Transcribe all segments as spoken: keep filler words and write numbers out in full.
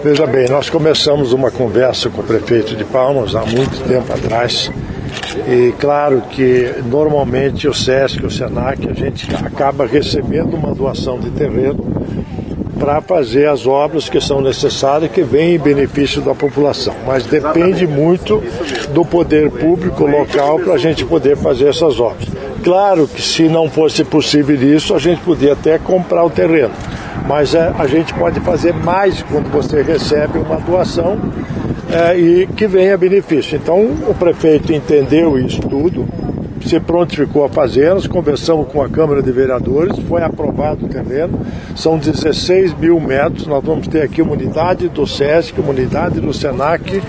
Veja bem, nós começamos uma conversa com o prefeito de Palmas há muito tempo atrás e claro que normalmente o SESC, o SENAC, a gente acaba recebendo uma doação de terreno para fazer as obras que são necessárias, que vêm em benefício da população. Mas depende muito do poder público local para a gente poder fazer essas obras. Claro que se não fosse possível isso, a gente podia até comprar o terreno. Mas é, a gente pode fazer mais quando você recebe uma doação é, e que vem a benefício. Então o prefeito entendeu isso tudo, se prontificou a fazer, nós conversamos com a Câmara de Vereadores, foi aprovado o terreno, são dezesseis mil metros, nós vamos ter aqui uma unidade do SESC, uma unidade do SENAC,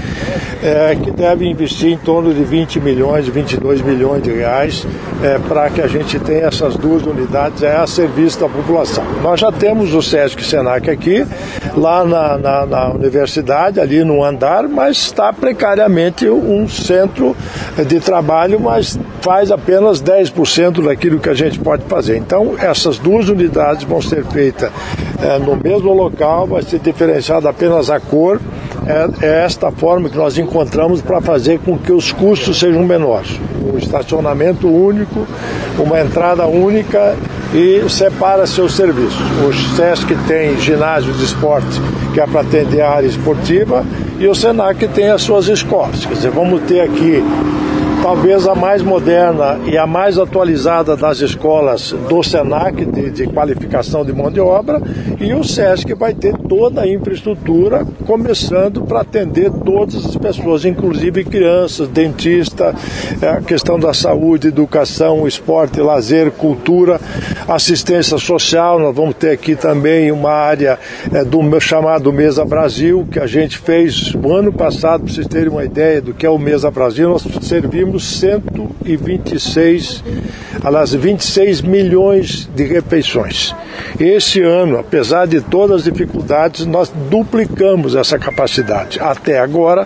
é, que deve investir em torno de vinte milhões, vinte e dois milhões de reais, é, para que a gente tenha essas duas unidades é, a serviço da população. Nós já temos o SESC e o SENAC aqui, lá na, na, na universidade, ali no andar, mas está precariamente um centro de trabalho, mas faz apenas dez por cento daquilo que a gente pode fazer. Então, essas duas unidades vão ser feitas é, no mesmo local, vai ser diferenciada apenas a cor. É, é esta forma que nós encontramos para fazer com que os custos sejam menores. Um estacionamento único, uma entrada única e separa seus serviços. O SESC tem ginásio de esporte, que é para atender a área esportiva, e o SENAC tem as suas escolas. Quer dizer, vamos ter aqui talvez a mais moderna e a mais atualizada das escolas do SENAC, de, de qualificação de mão de obra, e o SESC vai ter toda a infraestrutura, começando para atender todas as pessoas, inclusive crianças, dentista, a questão da saúde, educação, esporte, lazer, cultura, assistência social. Nós vamos ter aqui também uma área é, do chamado Mesa Brasil, que a gente fez no ano passado, para vocês terem uma ideia do que é o Mesa Brasil. Nós servimos cento e vinte e seis, aliás, vinte e seis milhões de refeições. Esse ano, apesar de todas as dificuldades, nós duplicamos essa capacidade. Até agora,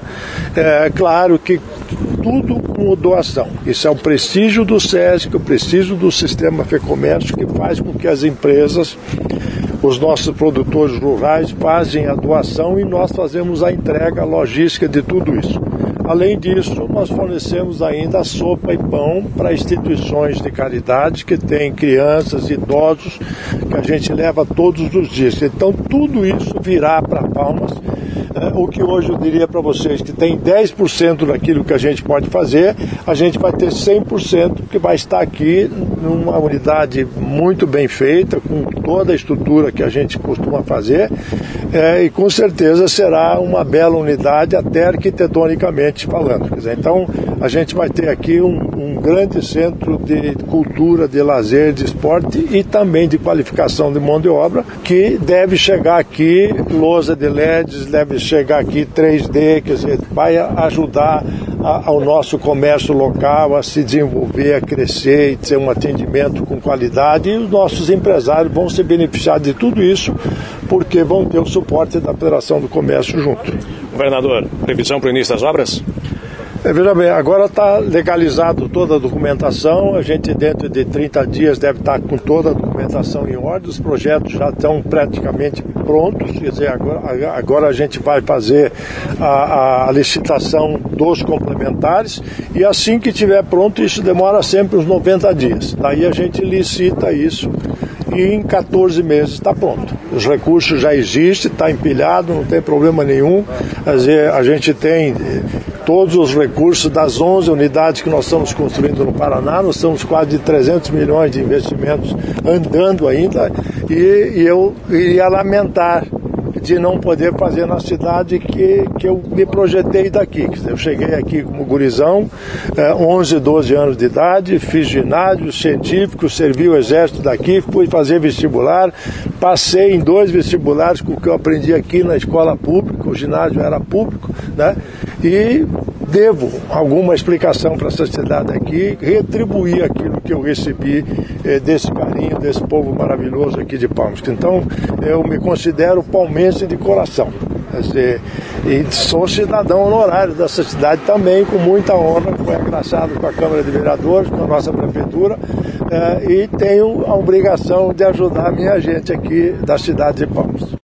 é claro que tudo com doação. Isso é o prestígio do SESC, o prestígio do sistema FEComércio, que faz com que as empresas, os nossos produtores rurais, fazem a doação e nós fazemos a entrega, a logística de tudo isso. Além disso, nós fornecemos ainda sopa e pão para instituições de caridade que têm crianças, idosos, que a gente leva todos os dias. Então, tudo isso virá para Palmas. É, o que hoje eu diria para vocês que tem dez por cento daquilo que a gente pode fazer, a gente vai ter cem por cento que vai estar aqui numa unidade muito bem feita, com toda a estrutura que a gente costuma fazer, é, e com certeza será uma bela unidade, até arquitetonicamente falando. Quer dizer, então, a gente vai ter aqui um, um grande centro de cultura, de lazer, de esporte e também de qualificação de mão de obra, que deve chegar aqui lousa de L E Ds, deve chegar aqui três D, quer dizer, vai ajudar a, ao nosso comércio local a se desenvolver, a crescer e ter um atendimento com qualidade, e os nossos empresários vão se beneficiar de tudo isso, porque vão ter o suporte da Federação do Comércio junto. Governador, previsão para o início das obras? É, veja bem, agora está legalizado toda a documentação, a gente dentro de trinta dias deve estar com toda a documentação em ordem, os projetos já estão praticamente prontos, quer dizer, agora, agora a gente vai fazer a, a licitação dos complementares e assim que estiver pronto, isso demora sempre uns noventa dias, daí a gente licita isso e em quatorze meses está pronto. Os recursos já existem, está empilhado, não tem problema nenhum, quer dizer, a gente tem todos os recursos das onze unidades que nós estamos construindo no Paraná, nós estamos quase de trezentos milhões de investimentos andando ainda, e, e eu iria lamentar de não poder fazer na cidade que, que eu me projetei daqui. Eu cheguei aqui como gurizão, é, onze, doze anos de idade, fiz ginásio científico, servi o exército daqui, fui fazer vestibular, passei em dois vestibulares com o que eu aprendi aqui na escola pública, o ginásio era público, né? E devo alguma explicação para essa cidade aqui, retribuir aquilo que eu recebi eh, desse carinho, desse povo maravilhoso aqui de Palmas. Então, eu me considero palmense de coração. Quer dizer, e sou cidadão honorário dessa cidade também, com muita honra, fui agraciado com a Câmara de Vereadores, com a nossa Prefeitura, eh, e tenho a obrigação de ajudar a minha gente aqui da cidade de Palmas.